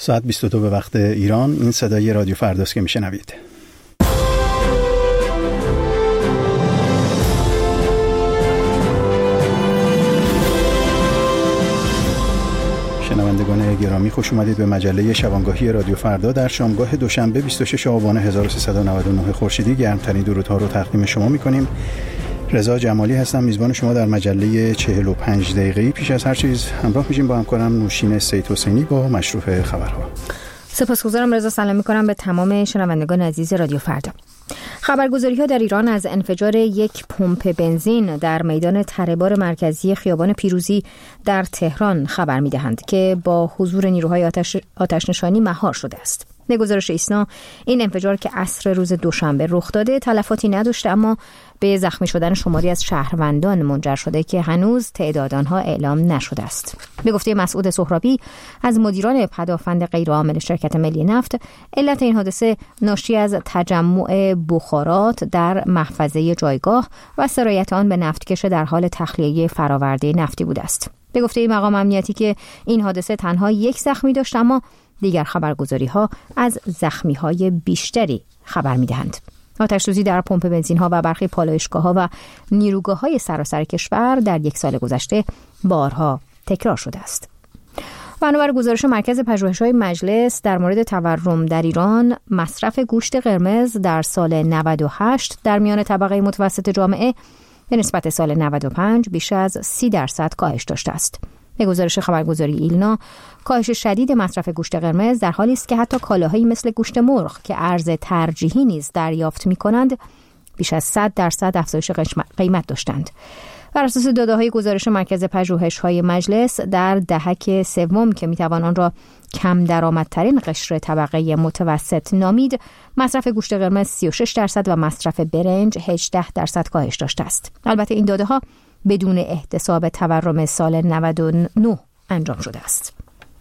ساعت 22 به وقت ایران. این صدای رادیو فرداست که میشنوید. شنوندگان گرامی، خوش اومدید به مجله شبانگاهی رادیو فردا. در شامگاه دوشنبه 26 آبان 1399 خورشیدی گرمترین درودها رو تقدیم شما می‌کنیم. رضا جمالی هستم، میزبان شما در مجله 45 دقیقه‌ای. پیش از هر چیز همراه میشیم با همکارم نوشین سید حسینی با مشروع خبرها. سپاسگزارم رضا. سلام می‌کنم به تمام شنوندگان عزیز رادیو فردا. خبرگزاری‌ها در ایران از انفجار یک پمپ بنزین در میدان تره‌بار مرکزی خیابان پیروزی در تهران خبر می‌دهند که با حضور نیروهای آتش‌نشانی مهار شده است. به گزارش ایسنا این انفجار که عصر روز دوشنبه رخ داده تلفاتی نداشته، اما به زخمی شدن شماری از شهروندان منجر شده که هنوز تعداد آنها اعلام نشده است. به گفته مسعود سهرابی از مدیران پدافند غیرعامل شرکت ملی نفت، علت این حادثه ناشی از تجمع بخارات در محفظه جایگاه و سرایت آن به نفتکش در حال تخلیه فراورده نفتی بوده است. به گفته مقام امنیتی که این حادثه تنها یک زخمی داشت، اما دیگر خبرگزاری‌ها از زخمی‌های بیشتری خبر می‌دهند. آتش‌سوزی در پمپ بنزین‌ها و برخی پالایشگاه‌ها و نیروگاه‌های سراسر کشور در یک سال گذشته بارها تکرار شده است. بنابر گزارش مرکز پژوهش‌های مجلس در مورد تورم در ایران، مصرف گوشت قرمز در سال 98 در میان طبقه متوسط جامعه به نسبت سال 95 بیش از 30% کاهش داشته است. به گزارش خبرگزاری ایلنا، کاهش شدید مصرف گوشت قرمز در حالی است که حتی کالاهایی مثل گوشت مرغ که ارز ترجیحی نیز دریافت می‌کنند بیش از 100% افزایش قیمت داشتند. بر اساس داده‌های گزارش مرکز پژوهش‌های مجلس، در دهک سوم که می‌توان آن را کم درآمدترین قشر طبقه متوسط نامید، مصرف گوشت قرمز 36% و مصرف برنج 18% کاهش داشته است. البته این داده‌ها بدون احتساب تورم سال 99 انجام شده است.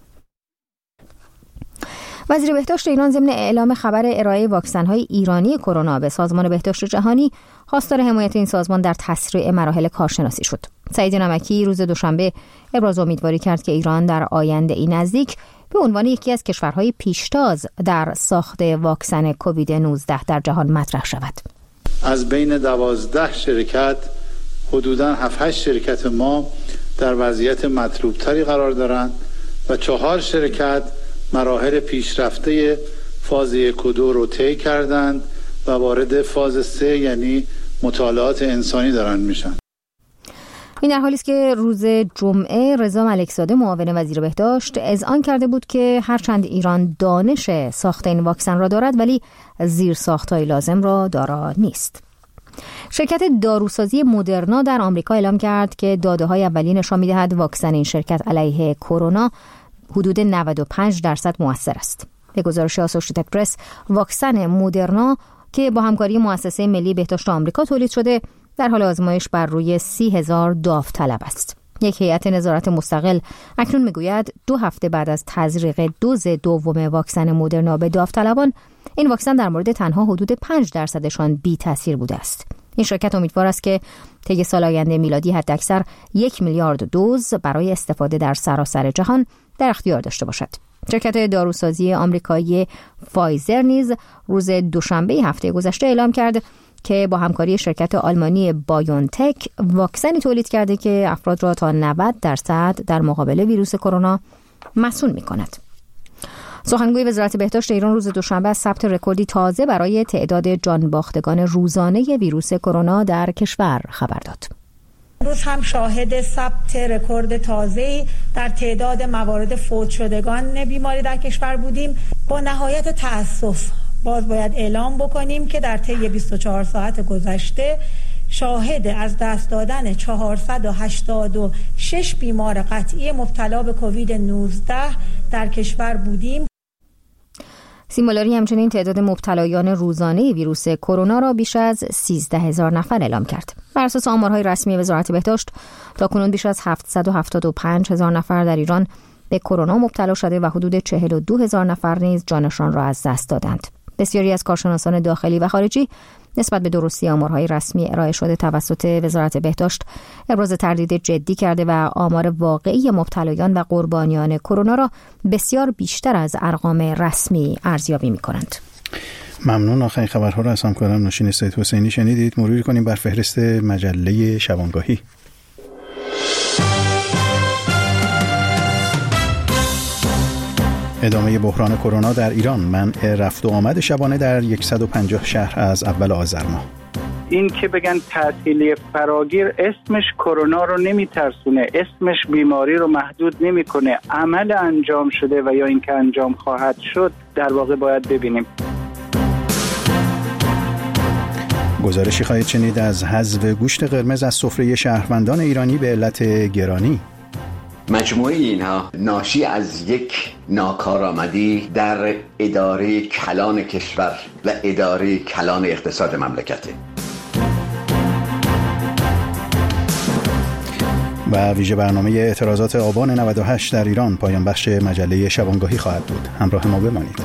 وزیر بهداشت ایران ضمن اعلام خبر ارائه واکسن‌های ایرانی کرونا به سازمان بهداشت جهانی، خواستار حمایت این سازمان در تسریع مراحل کارشناسی شد. سعید نمکی روز دوشنبه ابراز امیدواری کرد که ایران در آینده نزدیک به عنوان یکی از کشورهای پیشتاز در ساخت واکسن کووید 19 در جهان مطرح شود. از بین 12 شرکت حدوداً 7-8 شرکت ما در وضعیت مطلوبتری قرار دارند و 4 شرکت مراحل پیشرفته فاز 1 و 2 رو طی کردند و وارد فاز 3 یعنی مطالعات انسانی دارن میشن. این در حالی است که روز جمعه رضا ملکزاده معاون وزیر بهداشت اذعان کرده بود که هرچند ایران دانش ساخت این واکسن را دارد ولی زیرساخت‌های لازم را دارا نیست. شرکت داروسازی مدرنا در آمریکا اعلام کرد که داده‌های اولیه نشان می‌دهد واکسن این شرکت علیه کرونا حدود 95% مؤثر است. به گزارش آسوشیتد پرس، واکسن مدرنا که با همکاری مؤسسه ملی بهداشت آمریکا تولید شده، در حال آزمایش بر روی 30,000 داوطلب است. یک هیئت نظارت مستقل اکنون میگوید 2 هفته بعد از تزریق دوز دوم واکسن مدرنا به داوطلبان، این واکسن در مورد تنها حدود 5%شان بی تاثیر بوده است. این شرکت امیدوار است که طی سال آینده میلادی حداکثر 1 میلیارد دوز برای استفاده در سراسر جهان در اختیار داشته باشد. شرکت داروسازی آمریکایی فایزر نیز روز دوشنبه هفته گذشته اعلام کرد که با همکاری شرکت آلمانی بایونتک واکسنی تولید کرده که افراد را تا 90% در مقابل ویروس کرونا مسئول می‌کند. سخنگوی وزارت بهداشت ایران روز دوشنبه از ثبت رکوردی تازه برای تعداد جانباختگان روزانه ویروس کرونا در کشور خبر داد. امروز هم شاهد ثبت رکورد تازه‌ای در تعداد موارد فوت شدگان بیماری در کشور بودیم. با نهایت تأسف باز باید اعلام بکنیم که در طی 24 ساعت گذشته شاهد از دست دادن 486 بیمار قطعی مبتلا به کووید 19 در کشور بودیم. سیمولاری همچنین تعداد مبتلایان روزانه ویروس کرونا را بیش از 13,000 نفر اعلام کرد. بر اساس آمارهای رسمی وزارت بهداشت، تاکنون بیش از 775,000 نفر در ایران به کرونا مبتلا شده و حدود 42,000 نفر نیز جانشان را از دست دادند. بسیاری از کارشناسان داخلی و خارجی نسبت به درستی آمارهای رسمی ارائه شده توسط وزارت بهداشت ابراز تردید جدی کرده و آمار واقعی مبتلایان و قربانیان کرونا را بسیار بیشتر از ارقام رسمی ارزیابی می‌کنند. ممنون. آخرین خبرها را از همکارم نوشین سید حسینی شنیدید. مرور کنیم بر فهرست مجله شبانگاهی. ادامه بحران کرونا در ایران، منع رفت و آمد شبانه در 150 شهر از اول آذر ماه. این که بگن تعطیلی فراگیر اسمش کرونا رو نمیترسونه، اسمش بیماری رو محدود نمیکنه، عمل انجام شده و یا اینکه انجام خواهد شد در واقع باید ببینیم. گزارشی خواهید شنید از حذف گوشت قرمز از سفره شهروندان ایرانی به علت گرانی. مجموعه اینها ناشی از یک ناکارآمدی در اداره کلان کشور و اداره کلان اقتصاد مملکته. و ویژه برنامه اعتراضات آبان 98 در ایران پایان بخش مجله شبانگاهی خواهد بود. همراه ما بمانید.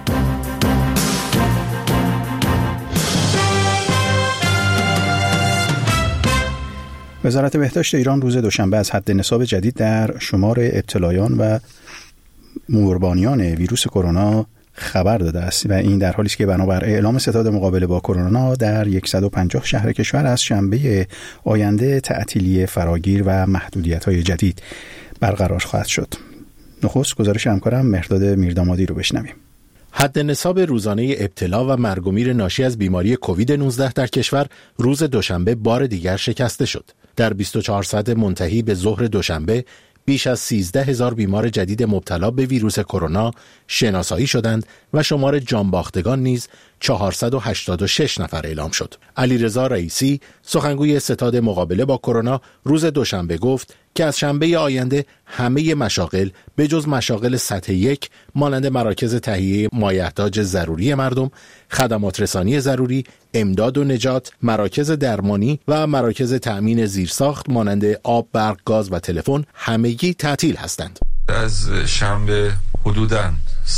وزارت بهداشت ایران روز دوشنبه از حد نصاب جدید در شمار ابتلایان و قربانیان ویروس کرونا خبر داده است و این در حالی است که بنابر اعلام ستاد مقابله با کرونا در 150 شهر کشور از شنبه آینده تعطیلی فراگیر و محدودیت‌های جدید برقرار خواهد شد. نخست گزارش همکارم مهرداد میردامادی رو بشنویم. حد نصاب روزانه ابتلا و مرگ و میر ناشی از بیماری کووید 19 در کشور روز دوشنبه بار دیگر شکسته شد. در 24 ساعت منتهی به ظهر دوشنبه بیش از 13,000 بیمار جدید مبتلا به ویروس کرونا شناسایی شدند و شمار جانباختگان نیز 486 نفر اعلام شد. علیرضا رئیسی، سخنگوی ستاد مقابله با کرونا، روز دوشنبه گفت که از شنبه آینده همه مشاغل به جز مشاغل سطح 1 مانند مراکز تهیه مایحتاج ضروری مردم، خدمات رسانی ضروری، امداد و نجات، مراکز درمانی و مراکز تأمین زیرساخت مانند آب، برق، گاز و تلفن همگی تعطیل هستند. از شنبه حدوداً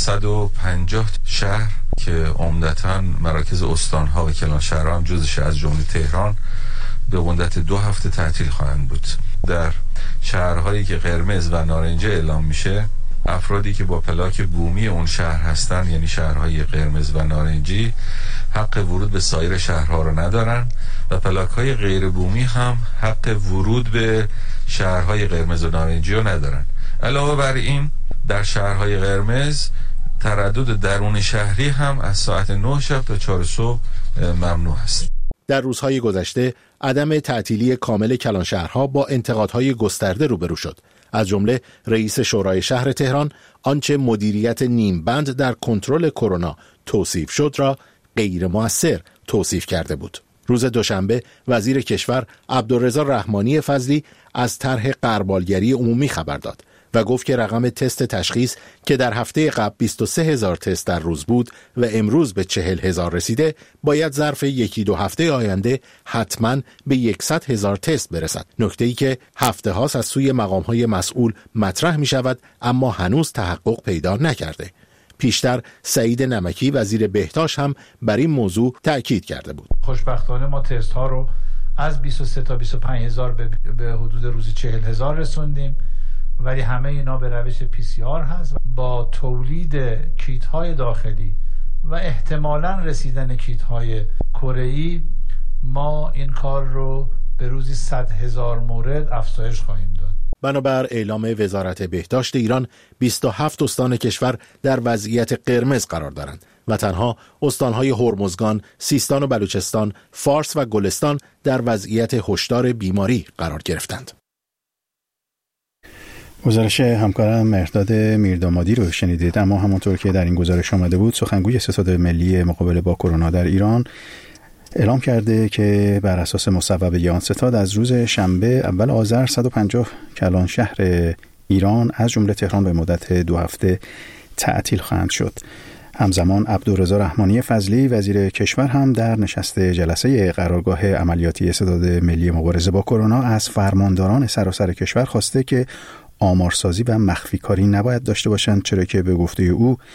150 شهر که عمدتاً مراکز استان‌ها و کلانشهرها هم جزش از جمله تهران به مدت 2 هفته تعطیل خواهند بود. در شهرهایی که قرمز و نارنجی اعلام میشه، افرادی که با پلاک بومی اون شهر هستن، یعنی شهرهای قرمز و نارنجی، حق ورود به سایر شهرها رو ندارن و پلاک‌های غیر بومی هم حق ورود به شهرهای قرمز و نارنجی رو ندارن. علاوه بر این در شهرهای قرمز تردد درون شهری هم از ساعت 9 شب تا 4 صبح ممنوع است. در روزهای گذشته عدم تعطیلی کامل کلانشهرها با انتقادهای گسترده روبرو شد. از جمله رئیس شورای شهر تهران آنچه مدیریت نیمبند در کنترل کرونا توصیف شد را غیر مؤثر توصیف کرده بود. روز دوشنبه وزیر کشور عبدالرضا رحمانی فضلی از طرح غربالگری عمومی خبر داد و گفت که رقم تست تشخیص که در هفته قبل 23,000 تست در روز بود و امروز به 40,000 رسیده باید ظرف 1-2 هفته آینده حتماً به 100,000 تست برسد. نکته‌ای که هفته هاست از سوی مقام‌های مسئول مطرح می شود اما هنوز تحقق پیدا نکرده. پیشتر سعید نمکی وزیر بهداشت هم بر این موضوع تأکید کرده بود. خوشبختانه ما تست ها رو از 23 تا 25,000 به حدود روزی 40,000 رسوندیم، ولی همه اینا به روش PCR هست. با تولید کیت های داخلی و احتمالاً رسیدن کیت های کره‌ای ما این کار رو به روزی 100,000 مورد افزایش خواهیم داد. بنابر اعلام وزارت بهداشت ایران 27 استان کشور در وضعیت قرمز قرار دارند و تنها استانهای هرمزگان، سیستان و بلوچستان، فارس و گلستان در وضعیت هشدار بیماری قرار گرفتند. گزارش همکارم مهرداد میردامادی رو شنیدید. اما همونطور که در این گزارش آمده بود، سخنگوی ستاد ملی مقابله با کرونا در ایران اعلام کرده که بر اساس مصوبه آن ستاد از روز شنبه اول آذر 150 کلان شهر ایران از جمله تهران به مدت 2 هفته تعطیل خواهند شد. همزمان عبدالرضا رحمانی فضلی وزیر کشور هم در نشست جلسه قرارگاه عملیاتی ستاد ملی مبارزه با کرونا از فرمانداران سراسر کشور خواسته که آمارسازی و مخفی کاری نباید داشته باشند، چرا که به گفته او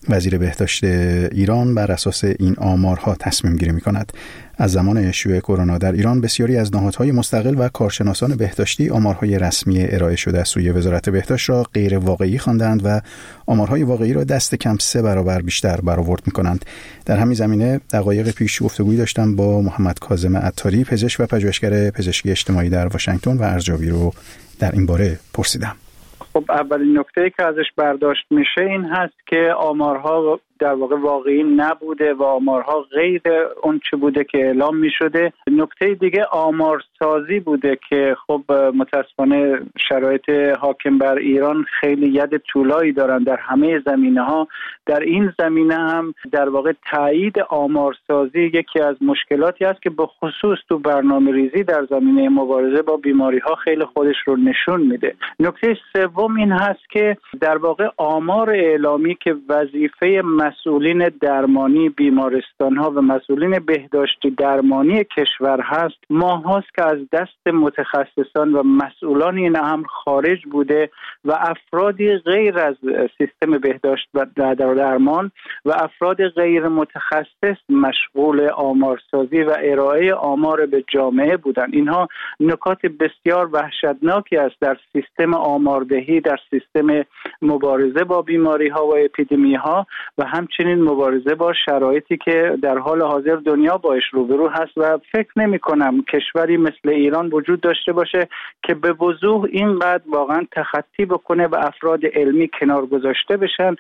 وزیر بهداشت ایران بر اساس این آمارها تصمیم گیری می‌کند. از زمان شیوع کرونا در ایران بسیاری از نهادهای مستقل و کارشناسان بهداشتی آمارهای رسمی ارائه شده از سوی وزارت بهداشت را غیر واقعی خواندند و آمارهای واقعی را دست کم 3 برابر بیشتر برآورد می‌کنند. در همین زمینه دقایق پیش گفتگویی داشتم با محمد کاظم عطاری، پزشک و پژوهشگر پزشکی اجتماعی در واشنگتن و ارزیابی رو در این باره پرسیدم. خب اولین نکته‌ای که ازش برداشت میشه این هست که آمارها در واقع واقعی نبوده و آمارها غیر اون چه بوده که اعلام می شده. نکته دیگه آمارسازی بوده که خب متاسفانه شرایط حاکم بر ایران خیلی ید طولایی دارن در همه زمینه‌ها. در این زمینه هم در واقع تایید آمارسازی یکی از مشکلاتی است که به خصوص تو برنامه‌ریزی در زمینه مبارزه با بیماری‌ها خیلی خودش رو نشون میده. نکته سوم این هست که در واقع آمار اعلامی که وظیفه مسئولین درمانی بیمارستان‌ها و مسئولین بهداشتی درمانی کشور هست، ماهاست که از دست متخصصان و مسئولان این امر خارج بوده و افرادی غیر از سیستم بهداشت و درمان و افراد غیر متخصص مشغول آمارسازی و ارائه آمار به جامعه بودند. اینها نکات بسیار وحشتناکی است در سیستم آماردهی، در سیستم مبارزه با بیماری‌ها و اپیدمی‌ها و همچنین مبارزه با شرایطی که در حال حاضر دنیا باش روبرو هست و فکر نمی کنم کشوری مثل ایران وجود داشته باشه که به وضوح اینقدر واقعا تخطی بکنه و افراد علمی کنار گذاشته بشن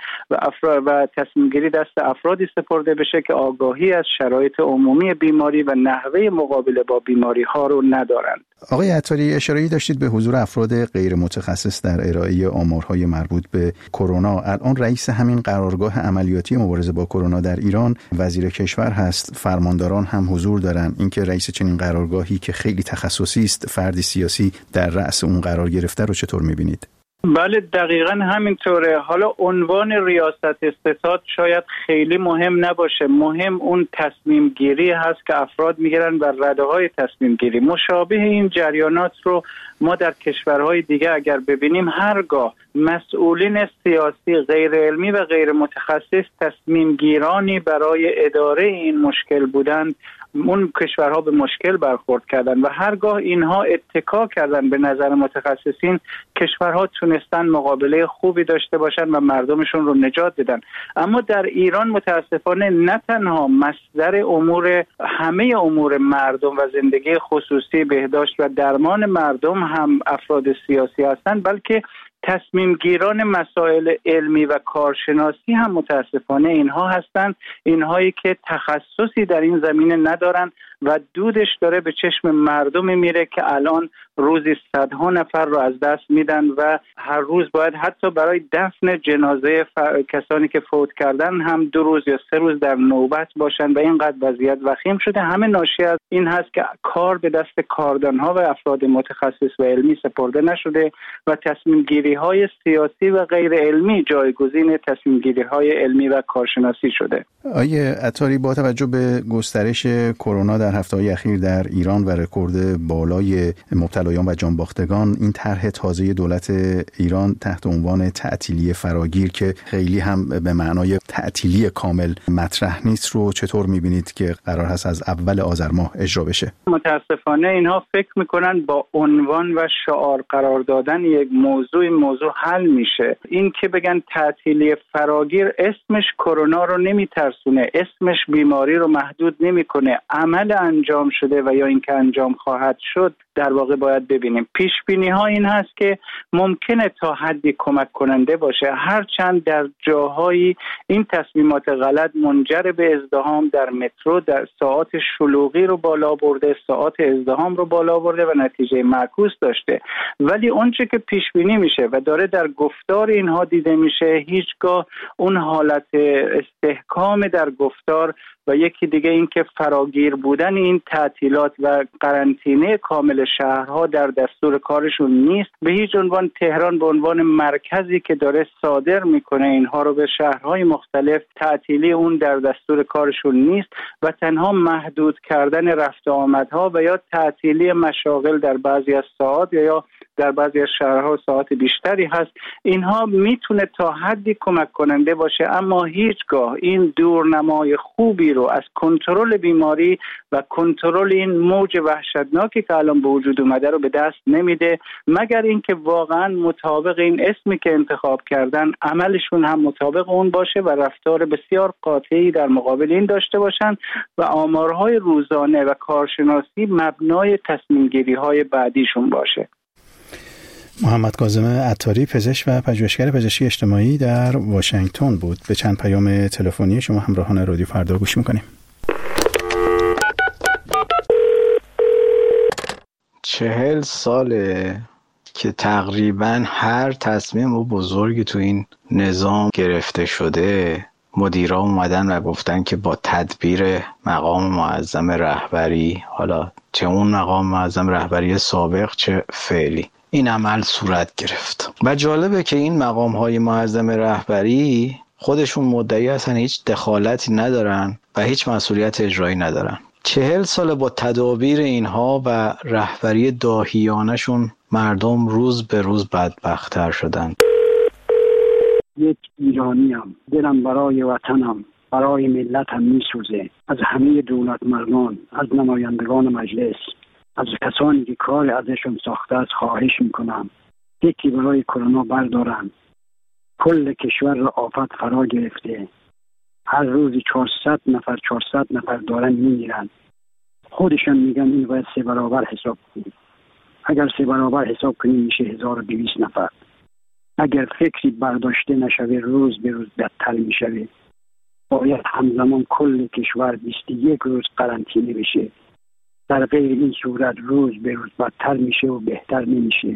و تصمیم گیری دست افرادی سپرده بشه که آگاهی از شرایط عمومی بیماری و نحوه مقابله با بیماری ها رو ندارن. آقای عطاری، اشاره‌ای داشتید به حضور افراد غیر متخصص در ارائه آمارهای مربوط به کرونا. الان رئیس همین قرارگاه عملیاتی مبارزه با کرونا در ایران وزیر کشور هست، فرمانداران هم حضور دارن. اینکه رئیس چنین قرارگاهی که خیلی تخصصی است، فردی سیاسی در رأس اون قرار گرفته رو چطور می‌بینید؟ بله دقیقاً همینطوره. حالا عنوان ریاست استاد شاید خیلی مهم نباشه، مهم اون تصمیم گیری هست که افراد میگیرن و رده های تصمیم گیری. مشابه این جریانات رو ما در کشورهای دیگه اگر ببینیم، هرگاه مسئولین سیاسی غیر علمی و غیر متخصص تصمیم گیرانی برای اداره این مشکل بودند، اون کشورها به مشکل برخورد کردن و هرگاه اینها اتکا کردن به نظر متخصصین، کشورها تونستن مقابله خوبی داشته باشن و مردمشون رو نجات بدن. اما در ایران متاسفانه نه تنها مصدر همه امور مردم و زندگی خصوصی، بهداشت و درمان مردم هم افراد سیاسی هستند، بلکه تصمیم گیران مسائل علمی و کارشناسی هم متاسفانه اینها هستند، اینهایی که تخصصی در این زمینه ندارن و دودش داره به چشم مردمی میره که الان روزی صدها نفر رو از دست میدن و هر روز باید حتی برای دفن جنازه کسانی که فوت کردن هم 2 روز یا 3 روز در نوبت باشن و اینقدر وضعیت وخیم شده. همه ناشی از این هست که کار به دست کاردانها و افراد متخصص و علمی سپرده نشده و تصمیم گیری های سیاسی و غیر علمی جایگزین تصمیم گیری های علمی و کارشناسی شده. آیه عطاری، با توجه به گسترش کرونا در هفته‌های اخیر در ایران و رکورد بالای مبتلایان و جانباختگان، این طرح تازه دولت ایران تحت عنوان تعطیلی فراگیر که خیلی هم به معنای تعطیلی کامل مطرح نیست رو چطور می‌بینید که قرار هست از اول آذر ماه اجرا بشه؟ متاسفانه اینها فکر می‌کنن با عنوان و شعار قرار دادن یک موضوع حل میشه. این که بگن تعطیلی فراگیر اسمش کرونا رو نمیترسونه، اسمش بیماری رو محدود نمیکنه، عمل انجام شده و یا اینکه انجام خواهد شد در واقع باید ببینیم. پیش بینی ها این هست که ممکنه تا حدی کمک کننده باشه، هرچند در جاهایی این تصمیمات غلط منجر به ازدحام در مترو، در ساعات شلوغی رو بالا برده، ساعات ازدحام رو بالا برده و نتیجه معکوس داشته. ولی اونچه که پیش بینی میشه و داره در گفتار اینها دیده میشه، هیچگاه اون حالت استحکام در گفتار و یکی دیگه این که فراگیر بودن این تعطیلات و قرنطینه کامل شهرها در دستور کارشون نیست. به هیچ عنوان تهران به عنوان مرکزی که داره صادر میکنه اینها رو به شهرهای مختلف، تعطیلی اون در دستور کارشون نیست و تنها محدود کردن رفت و آمدها و یا تعطیلی مشاغل در بعضی از ساعات یا در بعضی از شهرها ساعات بیشتری هست. اینها میتونه تا حدی کمک کننده باشه، اما هیچگاه این دورنمای خوبی رو از کنترل بیماری و کنترل این موج وحشتناکی که الان به وجود اومده رو به دست نمیده، مگر اینکه واقعا مطابق این اسمی که انتخاب کردن عملشون هم مطابق اون باشه و رفتار بسیار قاطعی در مقابل این داشته باشن و آمارهای روزانه و کارشناسی مبنای تصمیم گیری های بعدیشون باشه. محمد کاظم عطاری، پزشک و پژوهشگر پزشکی اجتماعی در واشنگتن بود. به چند پیام تلفنی شما همراهان رادیو فردا گوش میکنیم. 40 ساله که تقریبا هر تصمیم بزرگی تو این نظام گرفته شده مدیرا اومدن و گفتن که با تدبیر مقام معظم رهبری، حالا چه اون مقام معظم رهبری سابق چه فعلی، این عمل صورت گرفت. و جالبه که این مقام‌های معظم رهبری خودشون مدعی هستن هیچ دخالتی ندارن و هیچ مسئولیت اجرایی ندارن. 40 سال با تدابیر اینها و رهبری داهیانشون مردم روز به روز بدبخت‌تر شدن. یک ایرانیم، دلم برای وطنم، برای ملتم میسوزه. از همه دولت مردان، از نمایندگان مجلس، از کسانی که کار ازشون ساخته است خواهش میکنم یکی برای کرونا بردارن. کل کشور را آفت فرا گرفته. هر روزی 400 نفر دارن میمیرن. خودشون میگن این باید 3 برابر حساب کنیم. اگر 3 برابر حساب کنیم میشه 1200 نفر. اگر فکری برداشته نشوه روز به روز بدتر میشوه. باید همزمان کل کشور 21 روز قرنطینه بشه. در غیر این صورت روز به روز بدتر میشه و بهتر نمیشه.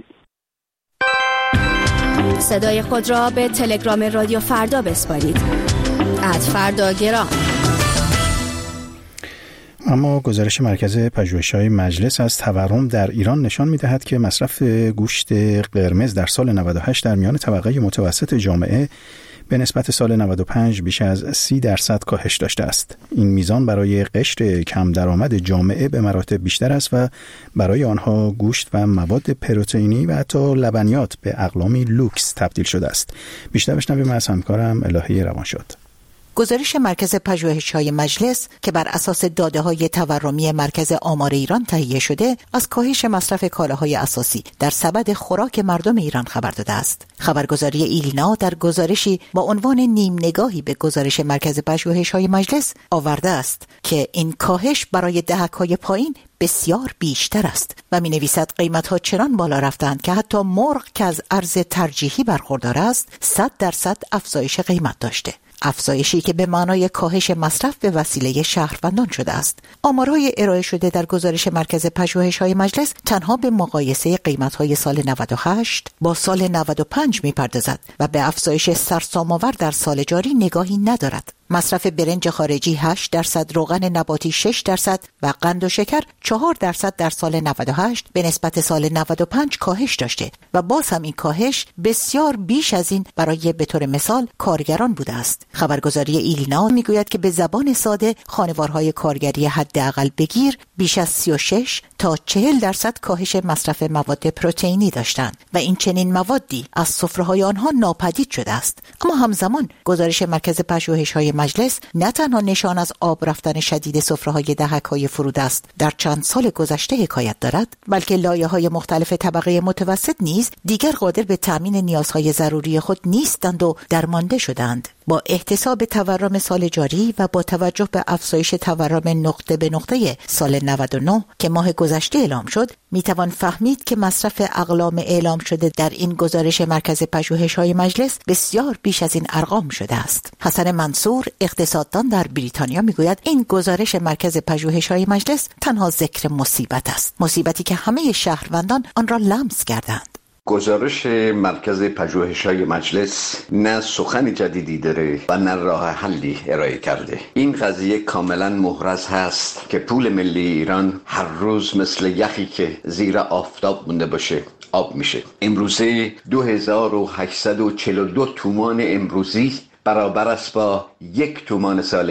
صدای خود را به تلگرام رادیو فردا بسپارید. @فرداگرام. اما گزارش مرکز پژوهش‌های مجلس از تورم در ایران نشان می‌دهد که مصرف گوشت قرمز در سال 98 در میان طبقه متوسط جامعه به نسبت سال 95 بیش از 30% کاهش داشته است. این میزان برای قشر کم درآمد جامعه به مراتب بیشتر است و برای آنها گوشت و مواد پروتئینی و حتی لبنیات به اقلامی لوکس تبدیل شده است. بیشتر بشنویم از همکارم الهی روانشاد. گزارش مرکز پژوهش‌های مجلس که بر اساس داده‌های تورمی مرکز آمار ایران تهیه شده، از کاهش مصرف کالاهای اساسی در سبد خوراک مردم ایران خبر داده است. خبرگزاری ایلینا در گزارشی با عنوان نیم نگاهی به گزارش مرکز پژوهش‌های مجلس آورده است که این کاهش برای دهک‌های پایین بسیار بیشتر است و می‌نویسد قیمت‌ها چنان بالا رفتند که حتی مرغ که از ارز ترجیحی برخوردار است 100% افزایش قیمت داشته. افزایشی که به معنای کاهش مصرف به وسیله شهروندان شده است. آمارهای ارائه شده در گزارش مرکز پژوهش‌های مجلس تنها به مقایسه قیمت‌های سال 98 با سال 95 می‌پردازد و به افزایش سرسام‌آور در سال جاری نگاهی ندارد. مصرف برنج خارجی 8%، روغن نباتی 6% و قند و شکر 4% در سال 98 به نسبت سال 95 کاهش داشته و باز هم این کاهش بسیار بیش از این برای به طور مثال کارگران بوده است. خبرگزاری ایلینا میگوید که به زبان ساده خانوارهای کارگری حداقل بگیر بیش از 36 تا 40% کاهش مصرف مواد پروتئینی داشتند و این چنین موادی از سفره‌های آنها ناپدید شده است. اما همزمان گزارش مرکز پژوهش‌های مجلس نه تنها نشان از آب رفتن شدید سفره‌های دهک‌های فرودست در چند سال گذشته حکایت دارد، بلکه لایه‌های مختلف طبقه متوسط نیز دیگر قادر به تامین نیازهای ضروری خود نیستند و درمانده شدند. با احتساب تورم سال جاری و با توجه به افزایش تورم نقطه به نقطه سال 99 که ماه گذشته اعلام شد، میتوان فهمید که مصرف اقلام اعلام شده در این گزارش مرکز پژوهش‌های مجلس بسیار بیش از این ارقام شده است. حسن منصور، اقتصاددان در بریتانیا، میگوید این گزارش مرکز پژوهش‌های مجلس تنها ذکر مصیبت است، مصیبتی که همه شهروندان آن را لمس کردند. گزارش مرکز پژوهش‌های مجلس نه سخن جدیدی داره و نه راه حلی ارائه کرده. این قضیه کاملا محرز هست که پول ملی ایران هر روز مثل یخی که زیر آفتاب مونده باشه آب میشه. امروزه 2842 تومان امروزی برابر است با 1 تومان سال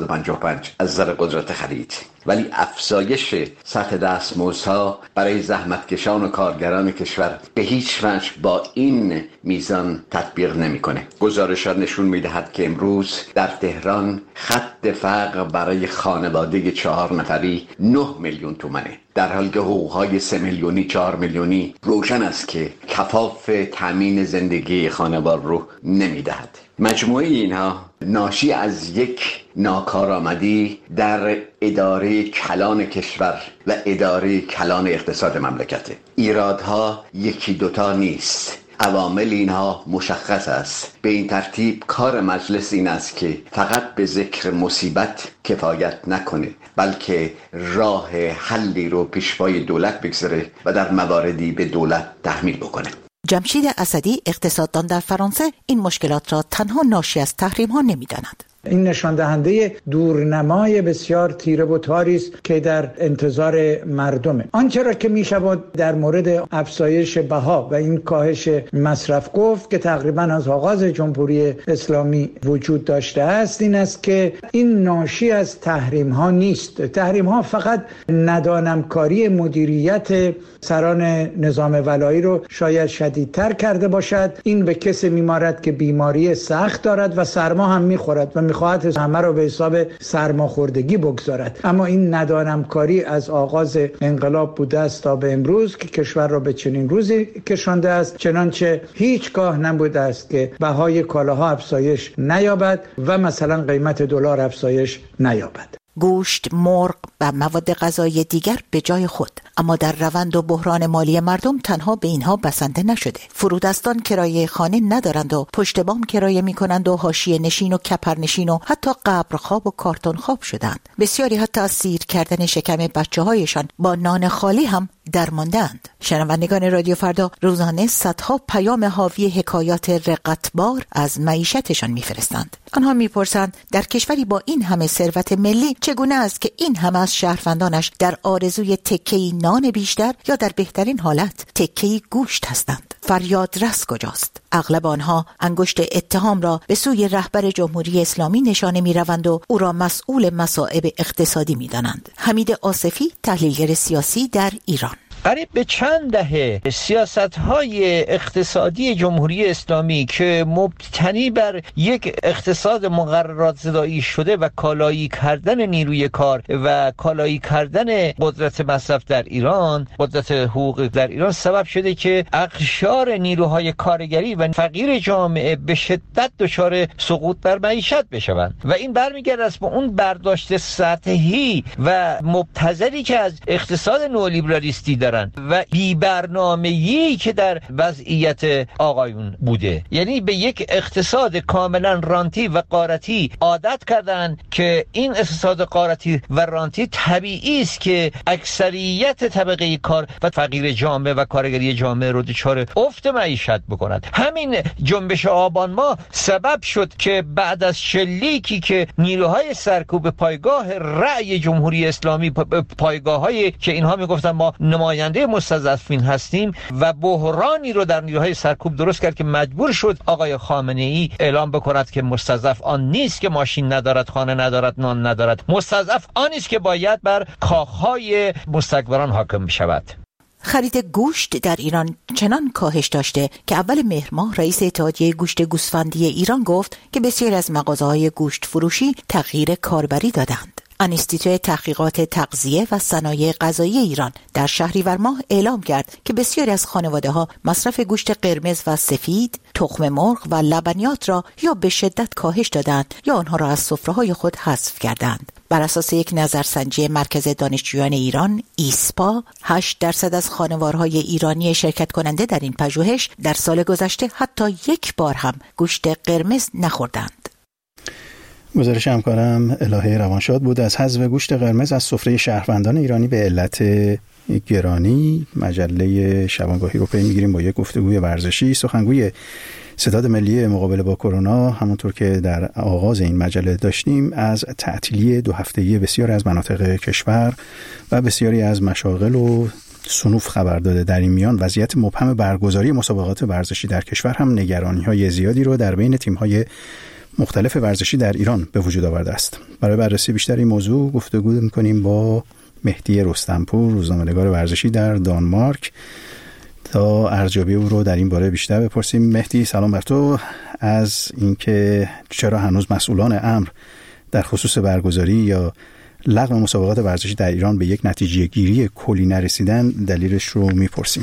1155 از نظر قدرت خرید، ولی افزایش سطح دستمزدها برای زحمتکشان و کارگران کشور به هیچ وجه با این میزان تطبیق نمیکنه. گزارشات نشون میدهد که امروز در تهران خط فقر برای خانواده 4 نفری 9 میلیون تومانه، در حالی که حقوقهای 3 میلیونی 4 میلیونی روشن است که کفاف تامین زندگی خانوار رو نمیدهد. مجموعه اینها ناشی از یک ناکارآمدی در اداره کلان کشور و اداره کلان اقتصاد مملکته. ایرادها یکی دوتا نیست، عوامل اینها مشخص است. به این ترتیب کار مجلس این است که فقط به ذکر مصیبت کفایت نکنه، بلکه راه حلی رو پیشوای دولت بگذاره و در مواردی به دولت تحمیل بکنه. جمشید اسدی اقتصاددان در فرانسه این مشکلات را تنها ناشی از تحریم ها نمی‌داند. این نشان دهنده دورنمای بسیار تیره و تاری است که در انتظار مردمه. آنچه را که میشود در مورد افزایش بها و این کاهش مصرف گفت که تقریبا از آغاز جمهوری اسلامی وجود داشته است، این است که این ناشی از تحریم ها نیست. تحریم ها فقط ندانمکاری مدیریت سران نظام ولایی رو شاید شدیدتر کرده باشد. این به کسی میمارد که بیماری سخت دارد و سرما هم میخورد و میخواهد همه رو به حساب سرماخوردگی بگذارد. اما این ندانمکاری از آغاز انقلاب بوده است تا به امروز که کشور را به چنین روزی کشانده است، چنانچه هیچگاه نبوده است که بهای کالاها افزایش نیابد و مثلا قیمت دلار افزایش نیابد. گوشت، مرغ و مواد غذایی دیگر به جای خود، اما در روند و بحران مالی مردم تنها به اینها بسنده نشده. فرودستان کرایه خانه ندارند و پشت بام کرایه می‌کنند و حاشیه نشین و کپرنشین و حتی قبرخواب و کارتون خواب شدند. بسیاری حتی از سیر کردن شکم بچه‌هایشان با نان خالی هم درماندند. شنوندگان رادیو فردا روزانه صدها پیام حاوی حکایات رقتبار از معیشتشان میفرستند. آنها میپرسند در کشوری با این همه ثروت ملی چگونه است که این همه از شهروندانش در آرزوی تکه‌ای نان بیشتر یا در بهترین حالت تکه‌ای گوشت هستند. فریادرس کجاست؟ اغلب آنها انگشت اتهام را به سوی رهبر جمهوری اسلامی نشانه می‌روند و او را مسئول مصائب اقتصادی می‌دانند. حمید آصفی، تحلیلگر سیاسی در ایران: قریب به چند دهه سیاست‌های اقتصادی جمهوری اسلامی که مبتنی بر یک اقتصاد مقررات زدایی شده و کالایی کردن نیروی کار و کالایی کردن قدرت مصرف در ایران، قدرت حقوق در ایران، سبب شده که اقشار نیروهای کارگری و فقیر جامعه به شدت دچار سقوط در معیشت بشوند و این برمیگرده است به اون برداشت سطحی و مبتذلی که از اقتصاد نولیبرالیستی و بی برنامه‌ای که در وضعیت آقایون بوده. یعنی به یک اقتصاد کاملا رانتی و غارتی عادت کردن که این اقتصاد غارتی و رانتی طبیعی است که اکثریت طبقه کار و فقیر جامعه و کارگری جامعه رو دچار افت معیشت بکند. همین جنبش آبان ماه سبب شد که بعد از شلیکی که نیروهای سرکوب پایگاه رأی جمهوری اسلامی، پایگاه‌هایی که اینها میگفتن ما نماینده مستضعفین هستیم، و بحرانی رو در نیروهای سرکوب درست کرد که مجبور شد آقای خامنه‌ای اعلام بکند که مستضعف آن نیست که ماشین ندارد، خانه ندارد، نان ندارد. مستضعف آن است که باید بر کاخهای مستکبران حاکم بشود. خرید گوشت در ایران چنان کاهش داشته که اول مهر ماه رئیس اتحادیه گوشت گوسفندی ایران گفت که بسیاری از مغازه‌های گوشت فروشی تغییر کاربری دادند. انستیتوی تحقیقات تغذیه و صنایع غذایی ایران در شهریور ماه اعلام کرد که بسیاری از خانواده‌ها مصرف گوشت قرمز و سفید، تخم مرغ و لبنیات را یا به شدت کاهش دادند یا آنها را از سفره‌های خود حذف کردند. بر اساس یک نظرسنجی مرکز دانشجویان ایران ایسپا، 8% از خانوارهای ایرانی شرکت کننده در این پژوهش در سال گذشته حتی یک بار هم گوشت قرمز نخوردند. گزارش همکارم الهه روانشاد بود. از حذف گوشت قرمز از سفره شهروندان ایرانی به علت گرانی، مجله شبانگاهی رو پی میگیریم با یک گفتگوی ورزشی. سخنگوی ستاد ملی مقابله با کرونا، همونطور که در آغاز این مجله داشتیم، از تعطیلی 2 هفته‌ای بسیاری از مناطق کشور و بسیاری از مشاغل و صنوف خبر داده. در این میان وضعیت مبهم برگزاری مسابقات ورزشی در کشور هم نگرانی‌های زیادی رو در بین تیم‌های مختلف ورزشی در ایران به وجود آورده است. برای بررسی بیشتر این موضوع گفتگو می‌کنیم با مهدی رستمپور، روزنامه‌نگار ورزشی در دانمارک، تا ارزیابی او رو در این باره بیشتر بپرسیم. مهدی، سلام بر تو. از اینکه چرا هنوز مسئولان امر در خصوص برگزاری یا لغو مسابقات ورزشی در ایران به یک نتیجه گیری کلی نرسیدن، دلیلش رو میپرسیم.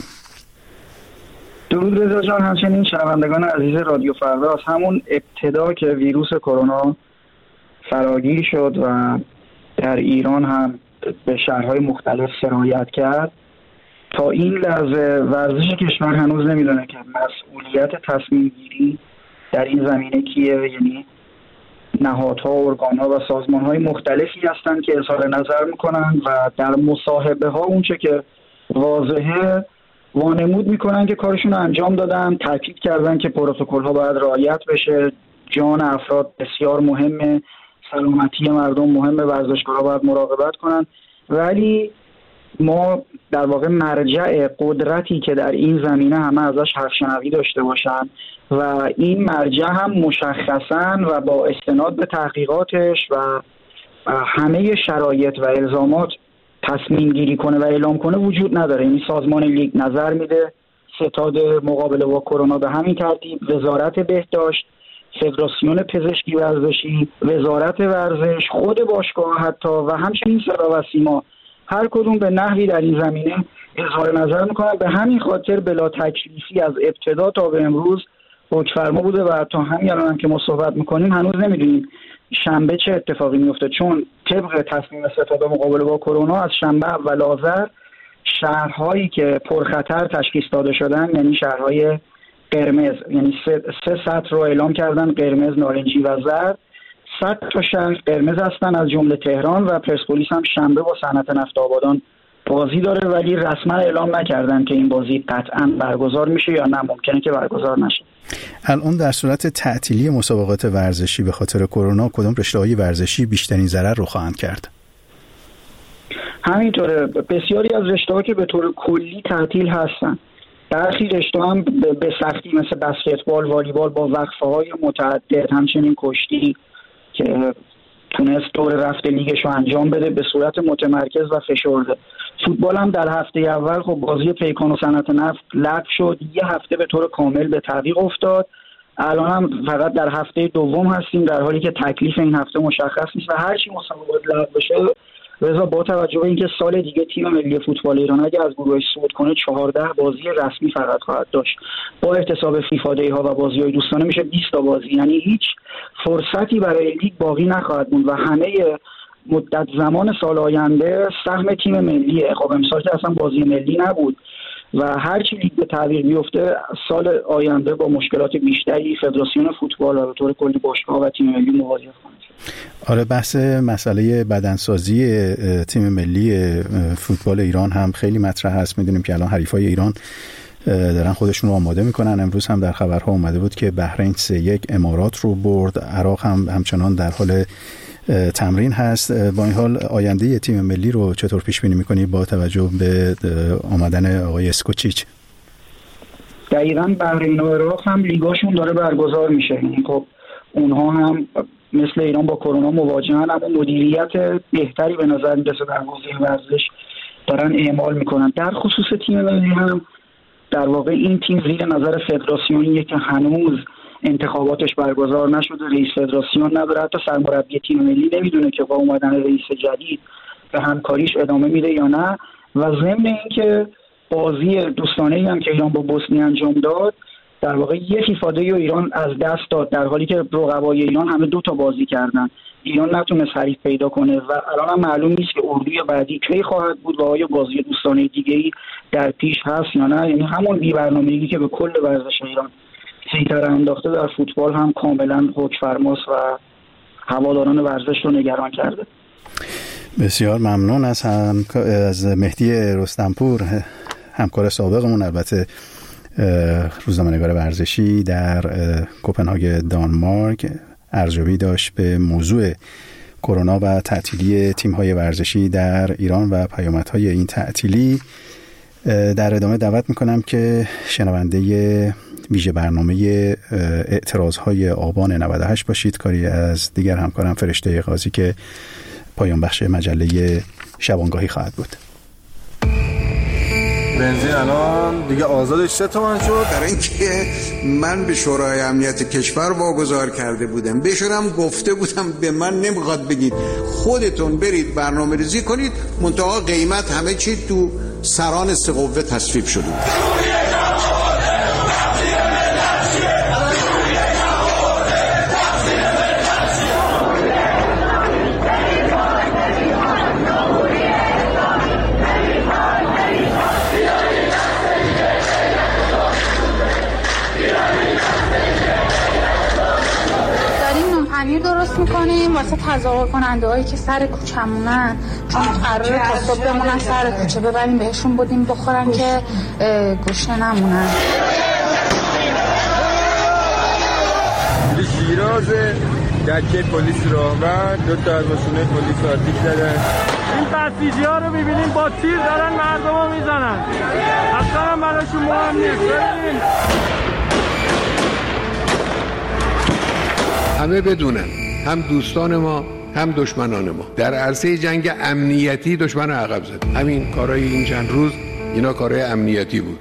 درود رضا جان، همچنین شنوندگان عزیز رادیو فردا. از همون ابتدا که ویروس کرونا فراگیر شد و در ایران هم به شهرهای مختلف سرایت کرد، تا این لحظه ورزش کشور هنوز نمیدونه که مسئولیت تصمیم گیری در این زمینه کیه. یعنی نهادها، ارگانها و سازمانهای مختلفی هستند که اظهار نظر میکنن و در مصاحبه ها اونچه که واضحه وانمود میکنن که کارشون رو انجام دادن، تاکید کردن که پروتکل ها باید رعایت بشه، جان افراد بسیار مهمه، سلامتی مردم مهمه، ورزشکارها باید مراقبت کنن. ولی ما در واقع مرجع قدرتی که در این زمینه همه ازش حرف شنوی داشته باشن و این مرجع هم مشخصاً و با استناد به تحقیقاتش و همه شرایط و الزامات تصمیم گیری کنه و اعلام کنه وجود نداره. یعنی سازمان لیگ نظر میده، ستاد مقابله با کرونا به همین ترتیب، وزارت بهداشت، فدراسیون پزشکی ورزشی، وزارت ورزش، خود باشگاه حتی و همچنین صدا و سیما، هر کدوم به نحوی در این زمینه اظهار نظر میکنن. به همین خاطر بلا تکلیفی از ابتدا تا به امروز حکمفرما بوده و تا همین الان هم که ما صحبت میکنیم هنوز نمیدونیم شنبه چه اتفاقی میفته، چون طبق تصمیم ستاد مقابله با کرونا از شنبه اول آذر شهرهایی که پرخطر تشخیص داده شدن، یعنی شهرهای قرمز، یعنی سه سطح رو اعلام کردن، قرمز، نارنجی و زرد. 100 تا شهر قرمز هستن از جمله تهران و پرسپولیس هم شنبه با صنعت نفت آبادان بازی داره، ولی رسما اعلام نکردن که این بازی قطعا برگزار میشه یا نه، ممکنه که برگزار نشه. الان در صورت تعطیلی مسابقات ورزشی به خاطر کرونا کدام رشته‌های ورزشی بیشترین ضرر رو خواهند کرد؟ همینطوره، بسیاری از رشته‌ها که به طور کلی تعطیل هستن. برخی رشته‌ها هم به سختی مثل بسکتبال، والیبال با وقفه‌های متعدد، همچنین کشتی که تونست دور رفته لیگش رو انجام بده به صورت متمرکز و فشرده. فوتبال هم در هفته اول خب بازی پیکان و صنعت نفت لغو شد، یه هفته به طور کامل به تعویق افتاد. الان هم فقط در هفته دوم هستیم، در حالی که تکلیف این هفته مشخص نیست و هر چی مسابقات لغو بشه رضا، با توجه به اینکه سال دیگه تیم ملی فوتبال ایران اگه از گروهش صعود کنه 14 بازی رسمی فقط خواهد داشت، با احتساب فیفا دی ها و بازی‌های دوستانه میشه 20 تا بازی. یعنی هیچ فرصتی برای لیگ باقی نخواهد بود و همه مدت زمان سال آینده سهم تیم ملیه. خب امسال که اصلا بازی ملی نبود و هر چی لیگ به تعویق بیفته سال آینده با مشکلات بیشتری فدراسیون فوتبال و به طور کلی باشگاه و تیم ملی مواجه خواهند. آره، بحث مسئله بدنسازی تیم ملی فوتبال ایران هم خیلی مطرح هست. میدونیم که الان حریفای ایران دارن خودشون رو آماده میکنن. امروز هم در خبرها اومده بود که بحرین 3-1 امارات رو برد. عراق هم همچنان در حال تمرین هست. با این حال آینده تیم ملی رو چطور پیش بینی میکنی با توجه به آمدن آقای اسکوچیچ؟ دقیقاً بحرین و عراق هم لیگاشون داره برگزار میشه. خب اونها هم مثل ایران با کرونا مواجهن، اما مدیریت بهتری به نظر میرسه در حوزه ورزش دارن اعمال میکنن. در خصوص تیم ملی هم در واقع این تیم زیر نظر فدراسیونیه که هنوز انتخاباتش برگزار نشده، رئیس فدراسیون نداره، حتی سرمربی تیم ملی نمیدونه که با اومدن رئیس جدید به همکاریش ادامه میده یا نه. و ضمن اینکه بازی دوستانه‌ای هم که ایران با بوسنی انجام داد در واقع یه فیفا دی ایران از دست داد، در حالی که رقبای ایران همه 2 تا بازی کردن. ایران نتونست حریف پیدا کنه و الان هم معلوم نیست که اردوی بعدی کی خواهد بود و آیا بازی دوستانه دیگه‌ای در پیش هست یا نه. یعنی همون بی‌برنامگی که به کل ورزش ایران سیطره انداخته در فوتبال هم کاملا حکمفرماست و هواداران ورزش رو نگران کرده. بسیار ممنون از مهدی رستمپور، همکار سابقمون، البته روزنامه‌نگار ورزشی در کوپنهاگ دانمارک. ارزیابی داشت به موضوع کرونا و تعطیلی تیم‌های ورزشی در ایران و پیامدهای این تعطیلی. در ادامه دعوت میکنم که شنونده ویژه برنامه اعتراضهای آبان 98 باشید. کاری از دیگر همکارم فرشته قاضی که پایان بخش مجله شبانگاهی خواهد بود. بنزین الان دیگه آزادش 3 تومن شد. برای اینکه من به شورای امنیت کشور واگذار کرده بودم، بهشونم گفته بودم به من نمیخواد بگید، خودتون برید برنامه ریزی کنید، منتها قیمت همه چی تو سران 3 قوه تصویب شده. درست میکنیم واسه تظاهر کننده هایی که سر کوچمونن، چون قراره تا صبح بمونن سر کوچه، ببریم بهشون بدیم بخورن که گشنه نمونن. شیراز دکه پلیس راهور 2 تا از ماشینای پلیس آتیش زدن. این بسیجی ها رو میبینیم با تیر دارن مردم رو میزنن، اصلا هم براشون مهم نیست. ببینیم همه بدونن، هم دوستان ما هم دشمنان ما در عرصه جنگ امنیتی دشمن عقب زد. همین کارهای این چند روز اینا کارهای امنیتی بود.